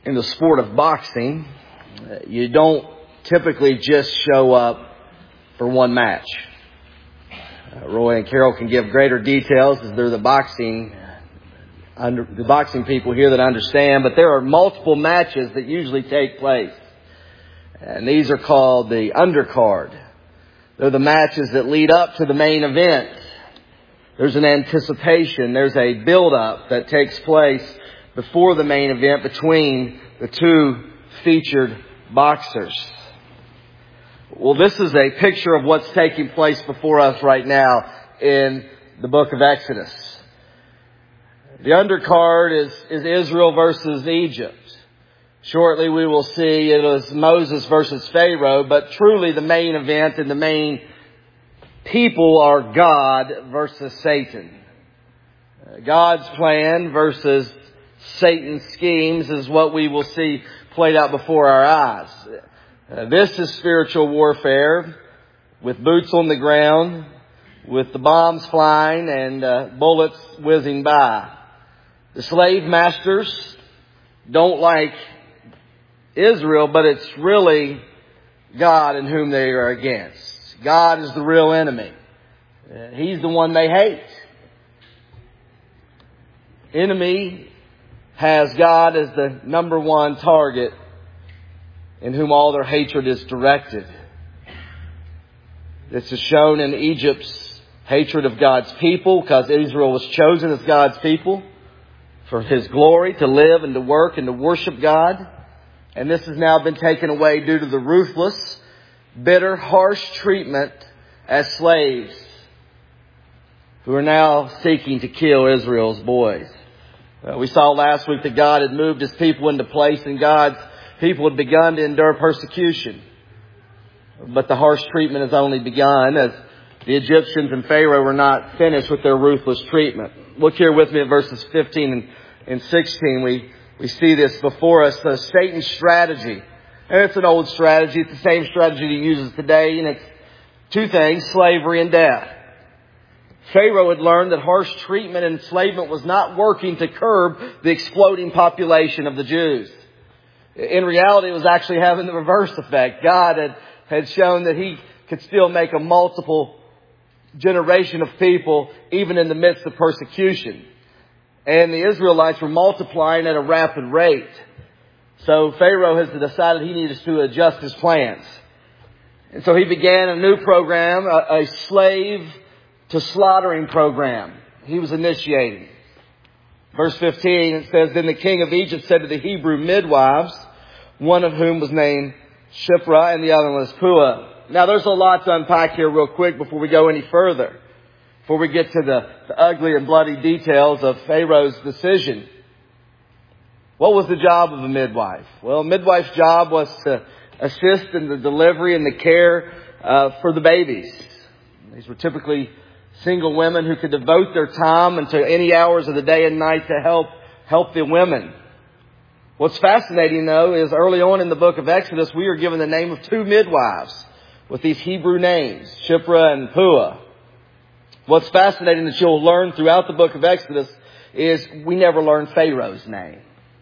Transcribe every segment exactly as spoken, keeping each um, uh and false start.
in the sport of boxing, you don't typically just show up for one match. Uh, Roy and Carol can give greater details as they're the boxing under, the boxing people here that understand, but there are multiple matches that usually take place. And these are called the undercard. They're the matches that lead up to the main event. There's an anticipation, there's a build-up that takes place before the main event between the two featured boxers. Well, this is a picture of what's taking place before us right now in the book of Exodus. The undercard is, is Israel versus Egypt. Shortly we will see it is Moses versus Pharaoh, but truly the main event and the main people are God versus Satan. God's plan versus Satan's schemes is what we will see played out before our eyes. Uh, this is spiritual warfare with boots on the ground, with the bombs flying and uh, bullets whizzing by. The slave masters don't like Israel, but it's really God in whom they are against. God is the real enemy. Uh, he's the one they hate. Enemy has God as the number one target in whom all their hatred is directed. This is shown in Egypt's hatred of God's people, because Israel was chosen as God's people for His glory, to live and to work and to worship God. And this has now been taken away due to the ruthless, bitter, harsh treatment as slaves who are now seeking to kill Israel's boys. Uh, we saw last week that God had moved His people into place, and God's people had begun to endure persecution. But the harsh treatment has only begun, as the Egyptians and Pharaoh were not finished with their ruthless treatment. Look here with me at verses fifteen and, and sixteen. We, we see this before us, uh, Satan's strategy. And it's an old strategy. It's the same strategy he uses today. And it's two things, slavery and death. Pharaoh had learned that harsh treatment and enslavement was not working to curb the exploding population of the Jews. In reality, it was actually having the reverse effect. God had, had shown that He could still make a multiple generation of people even in the midst of persecution. And the Israelites were multiplying at a rapid rate. So Pharaoh has decided he needs to adjust his plans. And so he began a new program, a, a slave to slaughtering program he was initiating. Verse fifteen, it says, Then the king of Egypt said to the Hebrew midwives, one of whom was named Shiphrah and the other one was Puah. Now there's a lot to unpack here real quick before we go any further. Before we get to the, the ugly and bloody details of Pharaoh's decision. What was the job of a midwife? Well, a midwife's job was to assist in the delivery and the care uh, for the babies. These were typically single women who could devote their time into any hours of the day and night to help help the women. What's fascinating, though, is early on in the book of Exodus, we are given the name of two midwives with these Hebrew names, Shiphrah and Puah. What's fascinating that you'll learn throughout the book of Exodus is we never learn Pharaoh's name.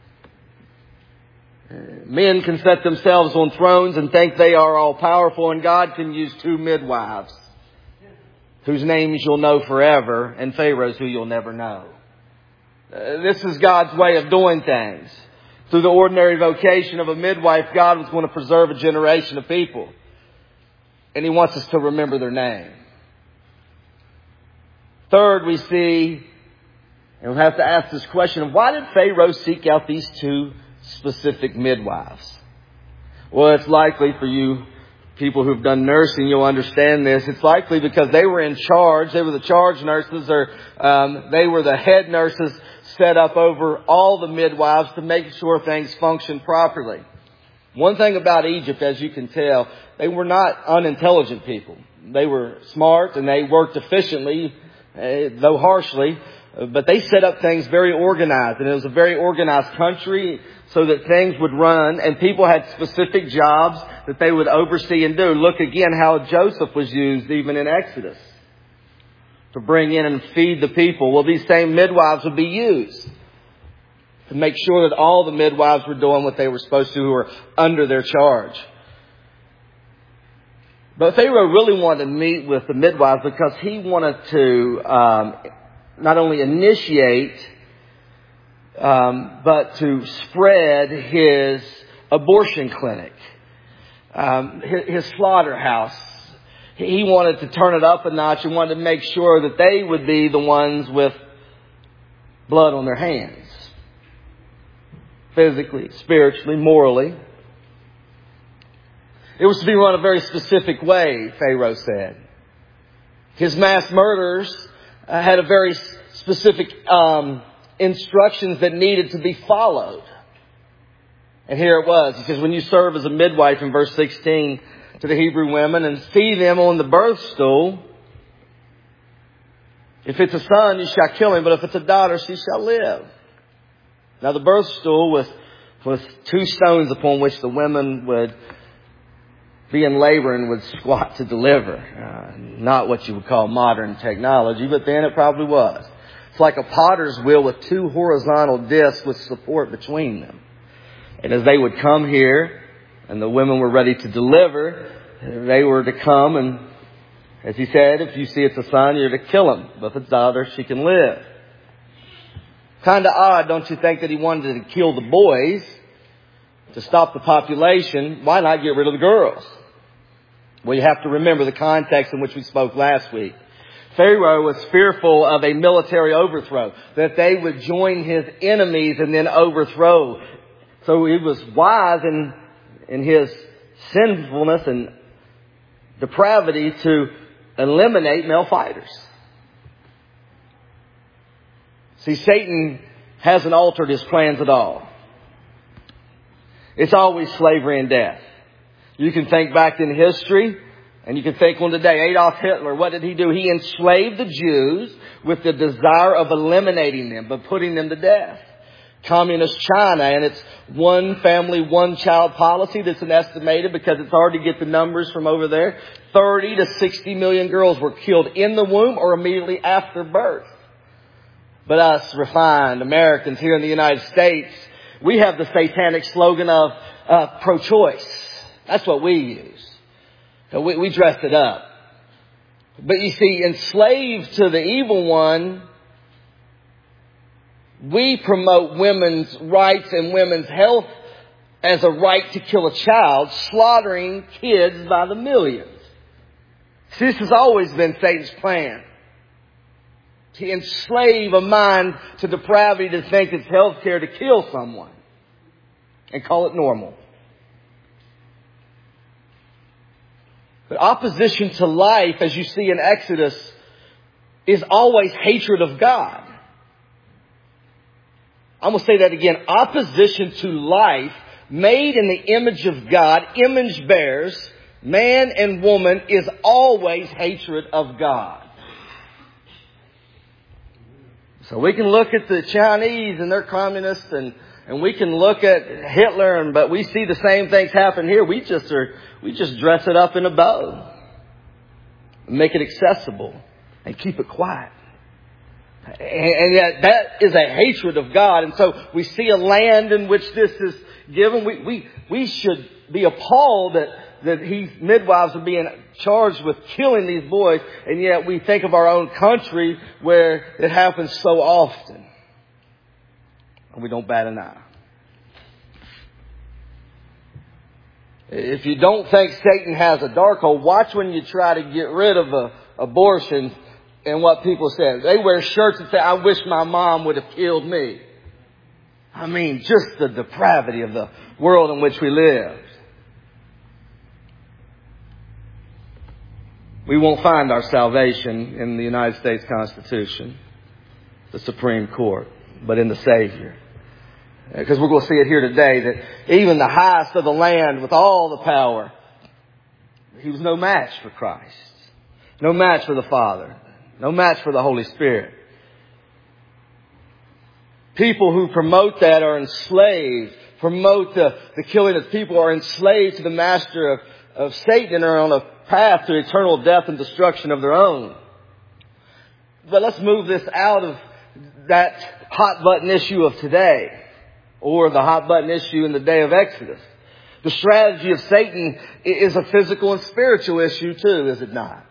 Men can set themselves on thrones and think they are all powerful, and God can use two midwives whose names you'll know forever, and Pharaoh's who you'll never know. Uh, this is God's way of doing things. Through the ordinary vocation of a midwife, God was going to preserve a generation of people. And He wants us to remember their name. Third, we see, and we'll have to ask this question, why did Pharaoh seek out these two specific midwives? Well, it's likely for you people who've done nursing, you'll understand this. It's likely because they were in charge. They were the charge nurses, or um, they were the head nurses set up over all the midwives to make sure things functioned properly. One thing about Egypt, as you can tell, they were not unintelligent people. They were smart and they worked efficiently, uh, though harshly. But they set up things very organized, and it was a very organized country so that things would run, and people had specific jobs that they would oversee and do. Look again how Joseph was used even in Exodus to bring in and feed the people. Well, these same midwives would be used to make sure that all the midwives were doing what they were supposed to, who were under their charge. But Pharaoh really wanted to meet with the midwives because he wanted to um, not only initiate, um, but to spread his abortion clinic, um, his, his slaughterhouse. He wanted to turn it up a notch and wanted to make sure that they would be the ones with blood on their hands. Physically, spiritually, morally. It was to be run a very specific way, Pharaoh said. His mass murders uh, had a very specific um, instructions that needed to be followed. And here it was. He says, when you serve as a midwife in verse sixteen to the Hebrew women and see them on the birth stool, if it's a son, you shall kill him, but if it's a daughter, she shall live. Now the birth stool was, was two stones upon which the women would be in labor and would squat to deliver. Uh, not what you would call modern technology, but then it probably was. It's like a potter's wheel with two horizontal discs with support between them. And as they would come here and the women were ready to deliver, they were to come and, as he said, if you see it's a son, you're to kill him. But if it's a daughter, she can live. Kind of odd, don't you think, that he wanted to kill the boys to stop the population? Why not get rid of the girls? Well, you have to remember the context in which we spoke last week. Pharaoh was fearful of a military overthrow, that they would join his enemies and then overthrow. So he was wise in, in his sinfulness and depravity to eliminate male fighters. See, Satan hasn't altered his plans at all. It's always slavery and death. You can think back in history, and you can think on today. Adolf Hitler, what did he do? He enslaved the Jews with the desire of eliminating them, but putting them to death. Communist China and its one family, one child policy that's an estimated, because it's hard to get the numbers from over there, thirty to sixty million girls were killed in the womb or immediately after birth. But us refined Americans here in the United States, we have the satanic slogan of uh, pro-choice. That's what we use. So we, we dressed it up. But you see, enslaved to the evil one, we promote women's rights and women's health as a right to kill a child, slaughtering kids by the millions. See, this has always been Satan's plan. To enslave a mind to depravity, to think it's health care to kill someone and call it normal. But opposition to life, as you see in Exodus, is always hatred of God. I'm going to say that again. Opposition to life, made in the image of God, image bearers, man and woman, is always hatred of God. So we can look at the Chinese and they're communists, and, and we can look at Hitler, and but we see the same things happen here. We just are we just dress it up in a bow, make it accessible, and keep it quiet. And yet that is a hatred of God. And so we see a land in which this is given. We we we should be appalled that that these midwives are being charged with killing these boys, and yet we think of our own country where it happens so often, and we don't bat an eye. If you don't think Satan has a dark hole, watch when you try to get rid of uh, abortions and what people say. They wear shirts that say, "I wish my mom would have killed me." I mean, just the depravity of the world in which we live. We won't find our salvation in the United States Constitution, the Supreme Court, but in the Savior. Because we're going to see it here today that even the highest of the land with all the power, he was no match for Christ. No match for the Father. No match for the Holy Spirit. People who promote that are enslaved, promote the, the killing of people, are enslaved to the master of, of Satan and are on a path to eternal death and destruction of their own. But let's move this out of that hot button issue of today. or the hot button issue in the day of Exodus. The strategy of Satan is a physical and spiritual issue too, is it not?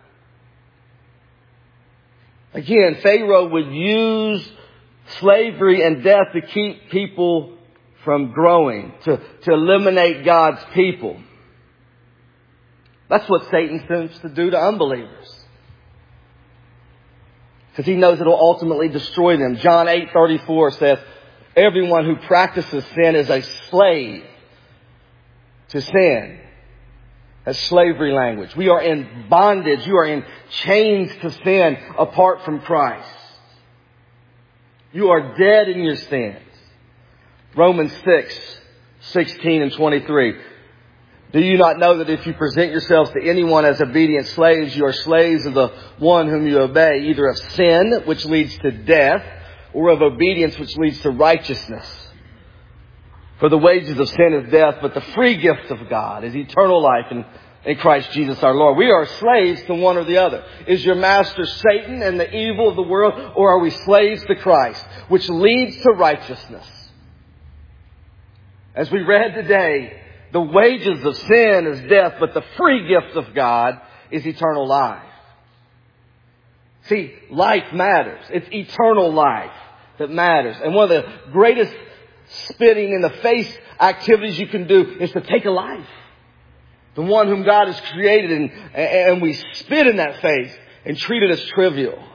Again, Pharaoh would use slavery and death to keep people from growing, to, to eliminate God's people. That's what Satan attempts to do to unbelievers. Because he knows it will ultimately destroy them. John eight thirty-four says, everyone who practices sin is a slave to sin. That's slavery language. We are in bondage. You are in chains to sin apart from Christ. You are dead in your sins. Romans six, sixteen and twenty-three. Do you not know that if you present yourselves to anyone as obedient slaves, you are slaves of the one whom you obey, either of sin, which leads to death, or of obedience, which leads to righteousness? For the wages of sin is death, but the free gift of God is eternal life in, in Christ Jesus our Lord. We are slaves to one or the other. Is your master Satan and the evil of the world, or are we slaves to Christ, which leads to righteousness? As we read today, the wages of sin is death, but the free gift of God is eternal life. See, life matters. It's eternal life that matters. And one of the greatest spitting in the face activities you can do is to take a life. The one whom God has created, and, and we spit in that face and treat it as trivial.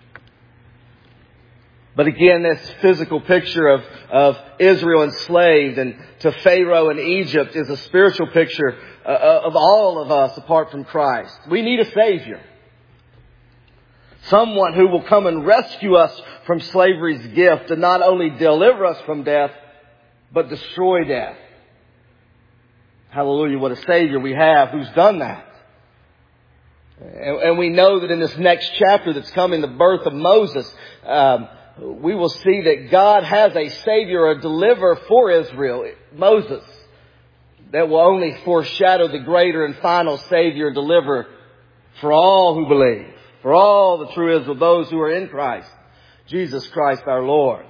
But again, this physical picture of, of Israel enslaved and to Pharaoh in Egypt is a spiritual picture uh, of all of us apart from Christ. We need a Savior. Someone who will come and rescue us from slavery's gift and not only deliver us from death, but destroy death. Hallelujah, what a Savior we have who's done that. And, and we know that in this next chapter that's coming, the birth of Moses, um, we will see that God has a Savior, a deliverer for Israel, Moses, that will only foreshadow the greater and final Savior and deliverer for all who believe, for all the true Israel, those who are in Christ, Jesus Christ our Lord.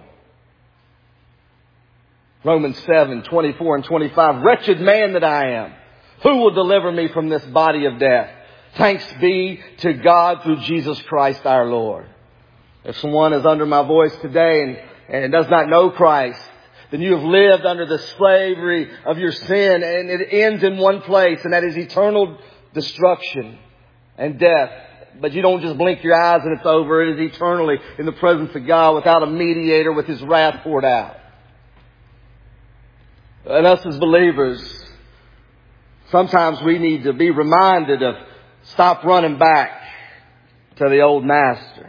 Romans seven, twenty-four and twenty-five, wretched man that I am, who will deliver me from this body of death? Thanks be to God through Jesus Christ our Lord. If someone is under my voice today and, and does not know Christ, then you have lived under the slavery of your sin, and it ends in one place, and that is eternal destruction and death. But you don't just blink your eyes and it's over. It is eternally in the presence of God without a mediator, with His wrath poured out. And us as believers, sometimes we need to be reminded of stop running back to the old master.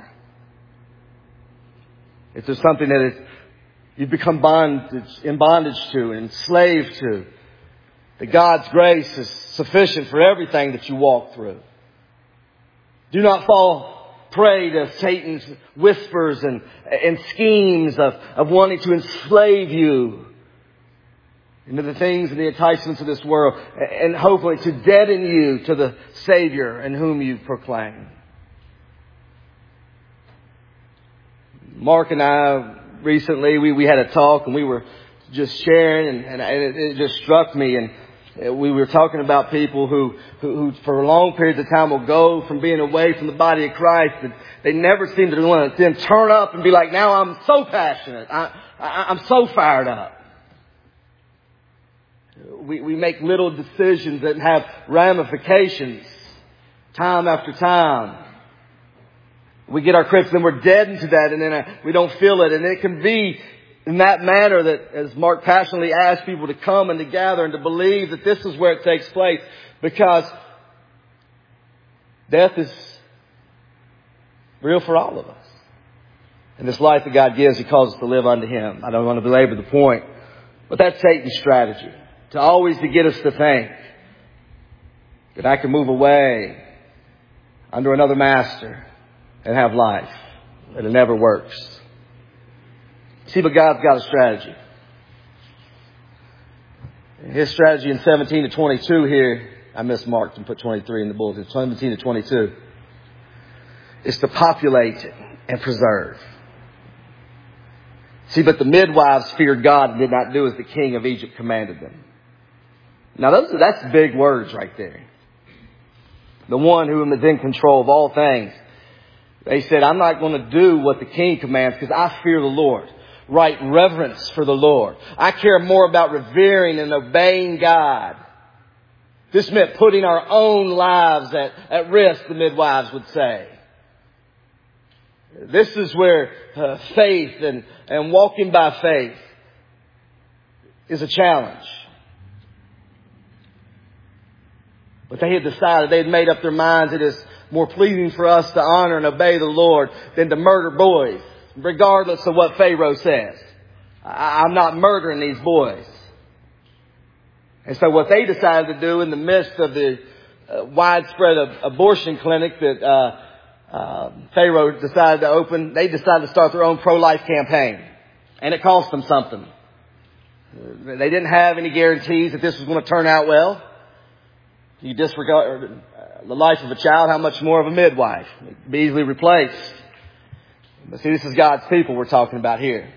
If there's something that is, you've become bondage, in bondage to, enslaved to, that God's grace is sufficient for everything that you walk through. Do not fall prey to Satan's whispers and, and schemes of, of wanting to enslave you into the things and the enticements of this world, and hopefully to deaden you to the Savior in whom you proclaim. Mark and I recently, we, we had a talk and we were just sharing, and, and it, it just struck me. And we were talking about people who, who, who for long periods of time will go from being away from the body of Christ, and they never seem to want to then turn up and be like, now I'm so passionate. I, I, I'm so fired up. We, we make little decisions that have ramifications time after time. We get our credits and we're deadened to that, and then uh, we don't feel it. And it can be in that manner that, as Mark passionately asked people to come and to gather and to believe that this is where it takes place, because death is real for all of us. And this life that God gives, He calls us to live unto Him. I don't want to belabor the point, but that's Satan's strategy, to always to get us to think that I can move away under another master and have life. And it never works. See, but God's got a strategy. His strategy in seventeen to twenty-two here, I mismarked and put twenty-three in the bulletin. seventeen to twenty-two is to populate and preserve. See, but the midwives feared God and did not do as the king of Egypt commanded them. Now, those are, that's big words right there. The one who is in control of all things. They said, I'm not going to do what the king commands because I fear the Lord. Right reverence for the Lord. I care more about revering and obeying God. This meant putting our own lives at, at risk, the midwives would say. This is where uh, faith and, and walking by faith is a challenge. But they had decided, they had made up their minds, it is more pleasing for us to honor and obey the Lord than to murder boys, regardless of what Pharaoh says. I, I'm not murdering these boys. And so what they decided to do in the midst of the uh, widespread ab- abortion clinic that uh, uh, Pharaoh decided to open, they decided to start their own pro-life campaign. And it cost them something. They didn't have any guarantees that this was going to turn out well. You disregard the life of a child, how much more of a midwife? It can be easily replaced. But see, this is God's people we're talking about here.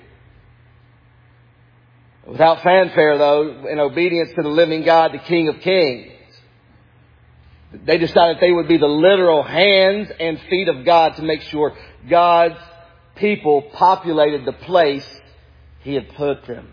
Without fanfare, though, in obedience to the living God, the King of Kings, they decided they would be the literal hands and feet of God to make sure God's people populated the place He had put them.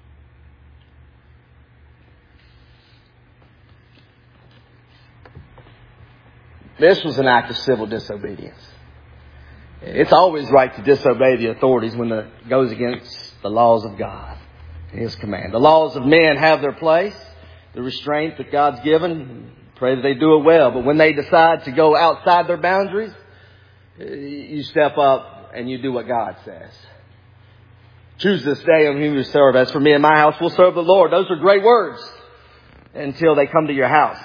This was an act of civil disobedience. It's always right to disobey the authorities when it goes against the laws of God and His command. The laws of men have their place, the restraint that God's given. Pray that they do it well. But when they decide to go outside their boundaries, you step up and you do what God says. Choose this day on whom you serve. As for me and my house, we'll serve the Lord. Those are great words until they come to your house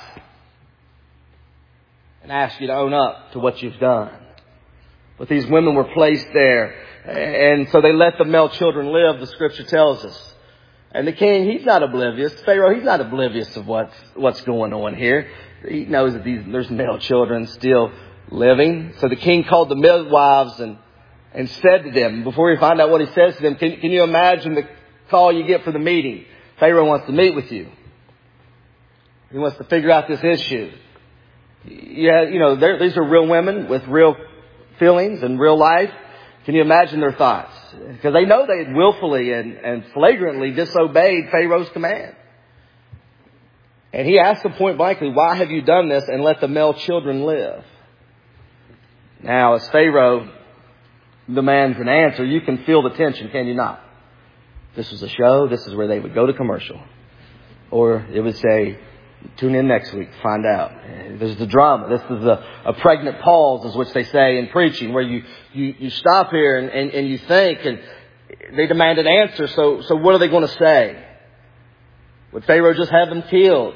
and ask you to own up to what you've done. But these women were placed there, and so they let the male children live, the Scripture tells us. And the king, he's not oblivious. Pharaoh, he's not oblivious of what's what's going on here. He knows that these there's male children still living. So the king called the midwives and and said to them, before you find out what he says to them, can, can you imagine the call you get for the meeting? Pharaoh wants to meet with you. He wants to figure out this issue. Yeah, you know, these are real women with real feelings and real life. Can you imagine their thoughts? Because they know they had willfully and, and flagrantly disobeyed Pharaoh's command. And he asked them point blankly, why have you done this and let the male children live? Now, as Pharaoh demands an answer, you can feel the tension, can you not? This was a show. This is where they would go to commercial. Or it would say, tune in next week, find out. There's the drama. This is a, a pregnant pause, is which they say in preaching, where you, you, you stop here and, and, and you think, and they demand an answer. So, so what are they going to say? Would Pharaoh just have them killed?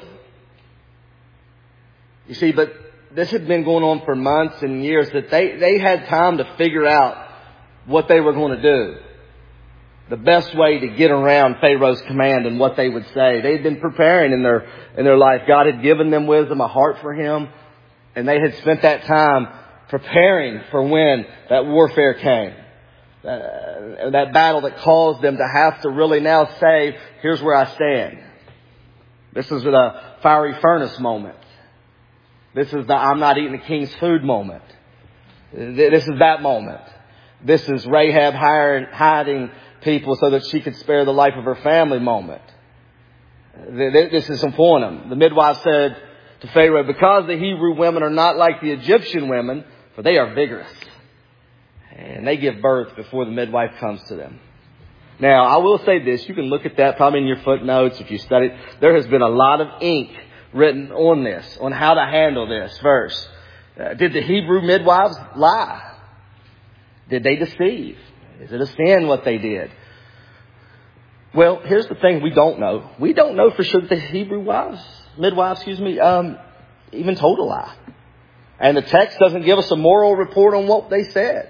You see, but this had been going on for months and years, that they, they had time to figure out what they were going to do. The best way to get around Pharaoh's command and what they would say. They had been preparing in their in their life. God had given them wisdom, a heart for Him. And they had spent that time preparing for when that warfare came. Uh, that battle that caused them to have to really now say, here's where I stand. This is the fiery furnace moment. This is the I'm not eating the king's food moment. This is that moment. This is Rahab hiding people so that she could spare the life of her family moment. This is important. The midwife said to Pharaoh, because the Hebrew women are not like the Egyptian women, for they are vigorous. And they give birth before the midwife comes to them. Now, I will say this. You can look at that probably in your footnotes if you study. There has been a lot of ink written on this, on how to handle this verse. Uh, did the Hebrew midwives lie? Did they deceive? Is it a sin what they did? Well, here's the thing we don't know. We don't know for sure that the Hebrew wives, midwives, excuse me, um, even told a lie. And the text doesn't give us a moral report on what they said.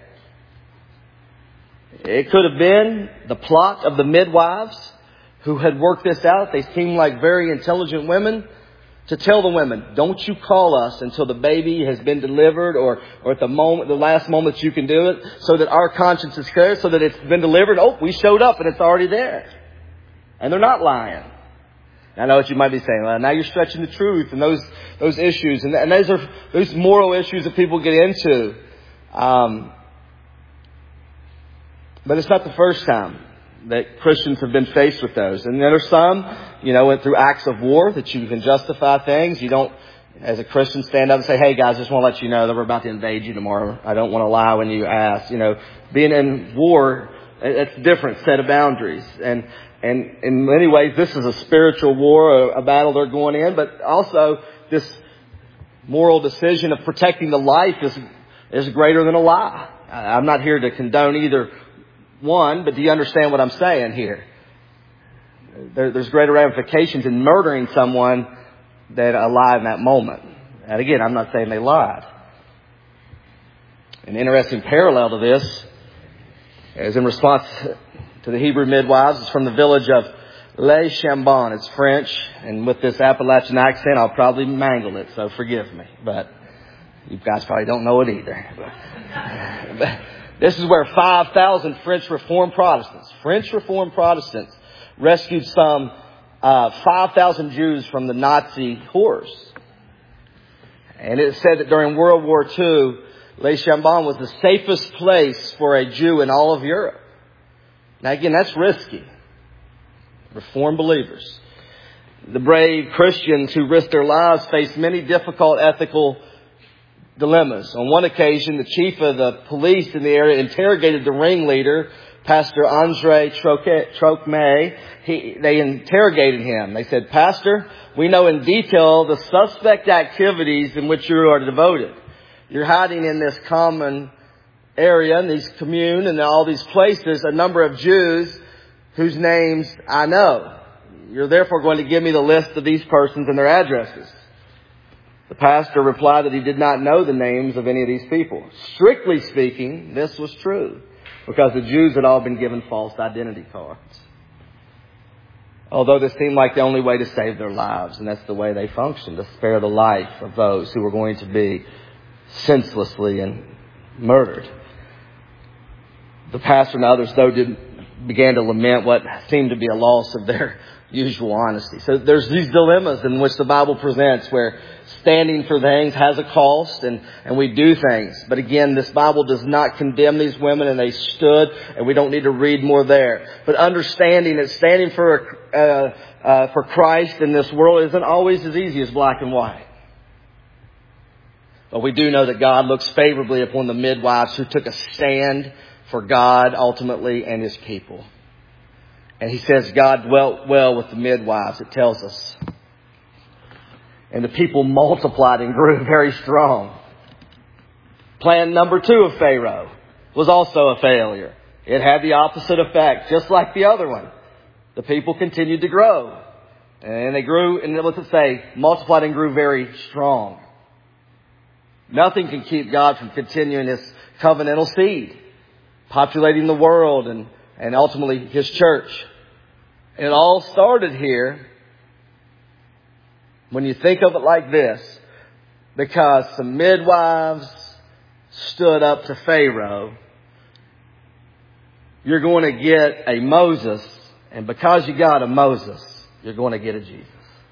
It could have been the plot of the midwives who had worked this out. They seemed like very intelligent women to tell the women, don't you call us until the baby has been delivered or, or at the moment, the last moment that you can do it, so that our conscience is clear, so that it's been delivered. Oh, we showed up and it's already there. And they're not lying. I know what you might be saying. Well, now you're stretching the truth and those, those issues. And, and those are, those moral issues that people get into. Um, but it's not the first time that Christians have been faced with those. And there are some, you know, went through acts of war that you can justify things. You don't, as a Christian, stand up and say, hey guys, I just want to let you know that we're about to invade you tomorrow. I don't want to lie when you ask. You know, being in war, it's a different set of boundaries. And, and in many ways, this is a spiritual war, a, a battle they're going in. But also, this moral decision of protecting the life is, is greater than a lie. I'm not here to condone either one, but do you understand what I'm saying here? There, there's greater ramifications in murdering someone than a lie in that moment. And again, I'm not saying they lied. An interesting parallel to this is in response to the Hebrew midwives. It's from the village of Les Chambon. It's French, and with this Appalachian accent, I'll probably mangle it, so forgive me. But you guys probably don't know it either. But, but, this is where five thousand French Reformed Protestants, French Reformed Protestants, rescued some uh, five thousand Jews from the Nazi horrors. And it said that during World War Two, Les Chambon was the safest place for a Jew in all of Europe. Now again, that's risky. Reformed believers. The brave Christians who risked their lives faced many difficult ethical dilemmas. On one occasion, the chief of the police in the area interrogated the ringleader, Pastor Andre Trocmé. He, they interrogated him. They said, Pastor, we know in detail the suspect activities in which you are devoted. You're hiding in this common area, in these commune, and all these places, a number of Jews whose names I know. You're therefore going to give me the list of these persons and their addresses. The pastor replied that he did not know the names of any of these people. Strictly speaking, this was true, because the Jews had all been given false identity cards. Although this seemed like the only way to save their lives, and that's the way they functioned, to spare the life of those who were going to be senselessly and murdered. The pastor and others, though, did, began to lament what seemed to be a loss of their usual honesty. So there's these dilemmas in which the Bible presents where standing for things has a cost, and, and we do things. But again, this Bible does not condemn these women, and they stood, and we don't need to read more there. But understanding that standing for uh, uh, for Christ in this world isn't always as easy as black and white. But we do know that God looks favorably upon the midwives who took a stand for God ultimately and His people. And He says God dwelt well with the midwives, it tells us. And the people multiplied and grew very strong. Plan number two of Pharaoh was also a failure. It had the opposite effect, just like the other one. The people continued to grow. And they grew, and what's it say? Multiplied and grew very strong. Nothing can keep God from continuing His covenantal seed, populating the world and, and ultimately His church. It all started here, when you think of it like this, because some midwives stood up to Pharaoh. You're going to get a Moses, and because you got a Moses, you're going to get a Jesus.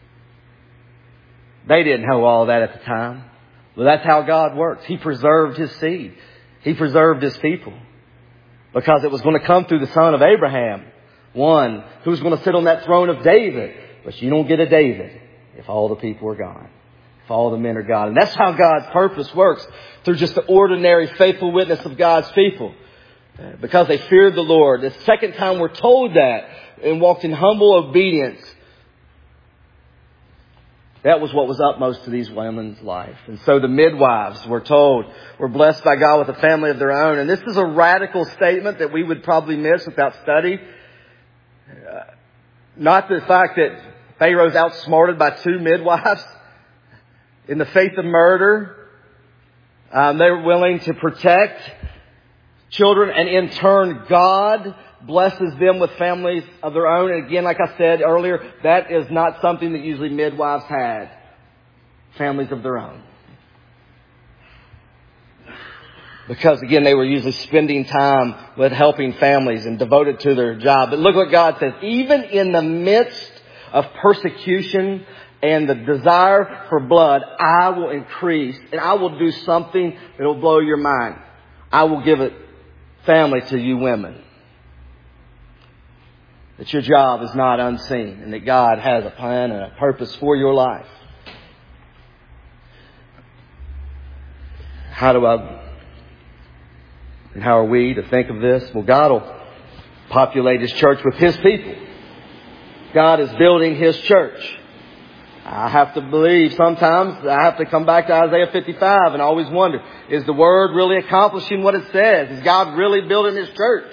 They didn't know all that at the time. But that's how God works. He preserved His seed. He preserved His people. Because it was going to come through the son of Abraham. One who's going to sit on that throne of David. But you don't get a David if all the people are gone. If all the men are gone. And that's how God's purpose works. Through just the ordinary faithful witness of God's people. Because they feared the Lord. The second time we're told that. And walked in humble obedience. That was what was upmost to these women's life. And so the midwives, we're told, were blessed by God with a family of their own. And this is a radical statement that we would probably miss without study. Uh, not the fact that Pharaoh's outsmarted by two midwives in the faith of murder. Um, they were willing to protect children, and in turn, God blesses them with families of their own. And again, like I said earlier, that is not something that usually midwives had. families of their own. Because, again, they were usually spending time with helping families and devoted to their job. But look what God says. Even in the midst of persecution and the desire for blood, I will increase and I will do something that will blow your mind. I will give it family to you women. That your job is not unseen and that God has a plan and a purpose for your life. How do I... And how are we to think of this? Well, God will populate His church with His people. God is building His church. I have to believe sometimes I have to come back to Isaiah fifty-five and always wonder, is the Word really accomplishing what it says? Is God really building His church?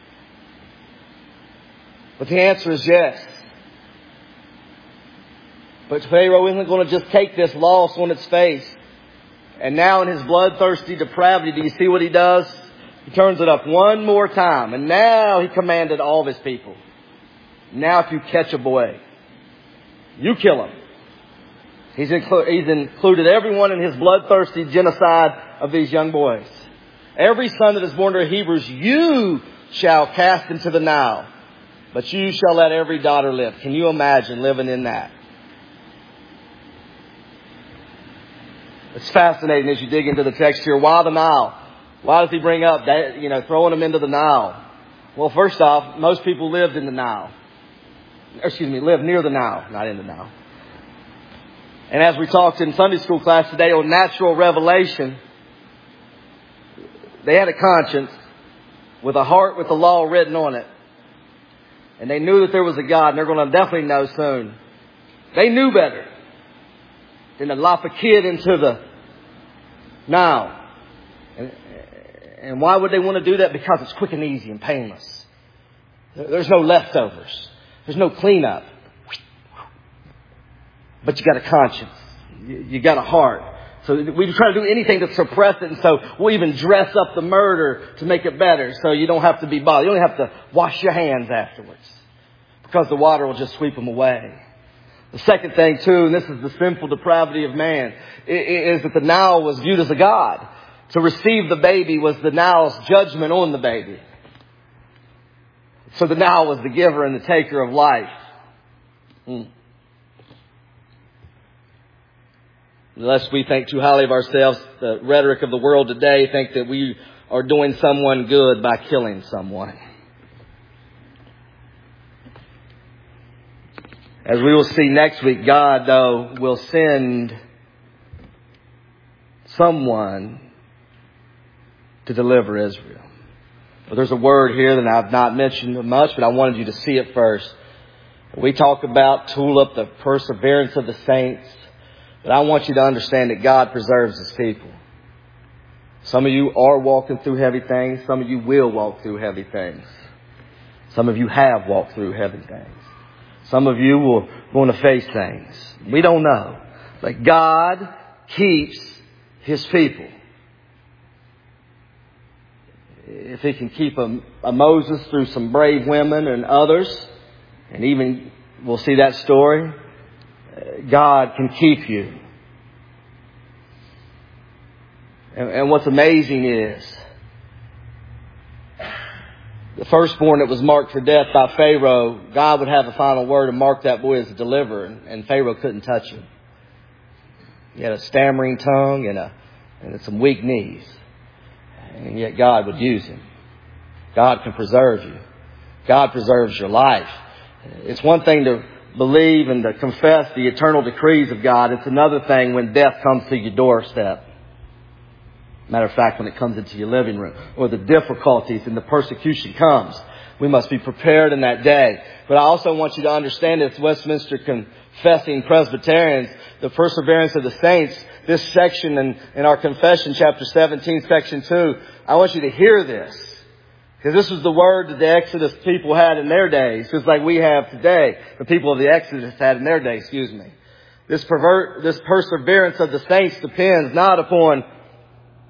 But the answer is yes. But Pharaoh isn't going to just take this loss on its face. And now in his bloodthirsty depravity, do you see what he does? He turns it up one more time. And now he commanded all of his people. Now if you catch a boy, you kill him. He's, inclu- he's included everyone in his bloodthirsty genocide of these young boys. Every son that is born to Hebrews, you shall cast into the Nile. But you shall let every daughter live. Can you imagine living in that? It's fascinating as you dig into the text here. Why the Nile? Why does he bring up, you know, throwing them into the Nile? Well, first off, most people lived in the Nile. Excuse me, lived near the Nile, not in the Nile. And as we talked in Sunday school class today on natural revelation, they had a conscience with a heart with the law written on it. And they knew that there was a God, and they're going to definitely know soon. They knew better than to lop a kid into the Nile. And, and why would they want to do that? Because it's quick and easy and painless. There's no leftovers. There's no cleanup. But you got a conscience. You got a heart. So we try to do anything to suppress it. And so we'll even dress up the murder to make it better. So you don't have to be bothered. You don't have to wash your hands afterwards. Because the water will just sweep them away. The second thing too, and this is the sinful depravity of man, is that the Nile was viewed as a god. To receive the baby was the Nile's judgment on the baby. So the Nile was the giver and the taker of life. Hmm. Lest we think too highly of ourselves, the rhetoric of the world today think that we are doing someone good by killing someone. As we will see next week, God, though, will send someone to deliver Israel. But there's a word here that I've not mentioned much, but I wanted you to see it first. We talk about tulip, the perseverance of the saints. But I want you to understand that God preserves His people. Some of you are walking through heavy things. Some of you will walk through heavy things. Some of you have walked through heavy things. Some of you will going to face things. We don't know. But God keeps His people. If He can keep a, a Moses through some brave women and others, and even we'll see that story, God can keep you. And, and what's amazing is the firstborn that was marked for death by Pharaoh, God would have the final word and mark that boy as a deliverer, and, and Pharaoh couldn't touch him. He had a stammering tongue and, a, and some weak knees. And yet God would use him. God can preserve you. God preserves your life. It's one thing to believe and to confess the eternal decrees of God. It's another thing when death comes to your doorstep. Matter of fact, when it comes into your living room, or the difficulties and the persecution comes, we must be prepared in that day. But I also want you to understand that Westminster Confessing Presbyterians, the perseverance of the saints, this section in, in our confession, chapter seventeen, section two, I want you to hear this. Because this was the word that the Exodus people had in their days, just like we have today. The people of the Exodus had in their day, excuse me. This pervert, this perseverance of the saints depends not upon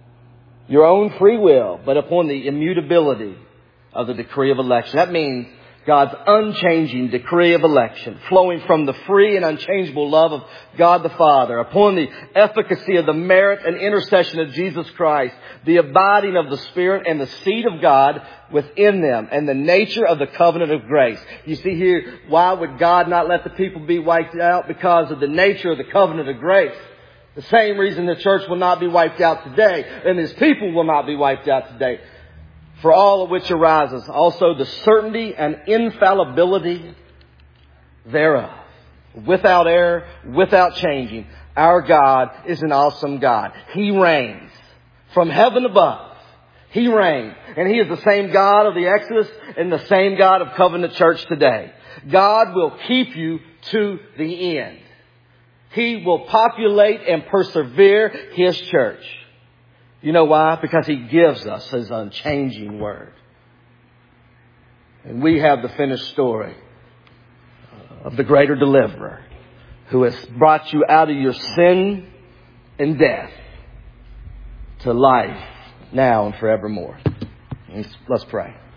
your own free will, but upon the immutability of the decree of election. That means God's unchanging decree of election, flowing from the free and unchangeable love of God the Father, upon the efficacy of the merit and intercession of Jesus Christ, the abiding of the Spirit and the seed of God within them, and the nature of the covenant of grace. You see here, why would God not let the people be wiped out? Because of the nature of the covenant of grace. The same reason the church will not be wiped out today, and His people will not be wiped out today. For all of which arises also the certainty and infallibility thereof. Without error, without changing, our God is an awesome God. He reigns from heaven above. He reigns. And He is the same God of the Exodus and the same God of Covenant Church today. God will keep you to the end. He will populate and persevere His church. You know why? Because He gives us His unchanging Word. And we have the finished story of the greater deliverer who has brought you out of your sin and death to life now and forevermore. Let's pray.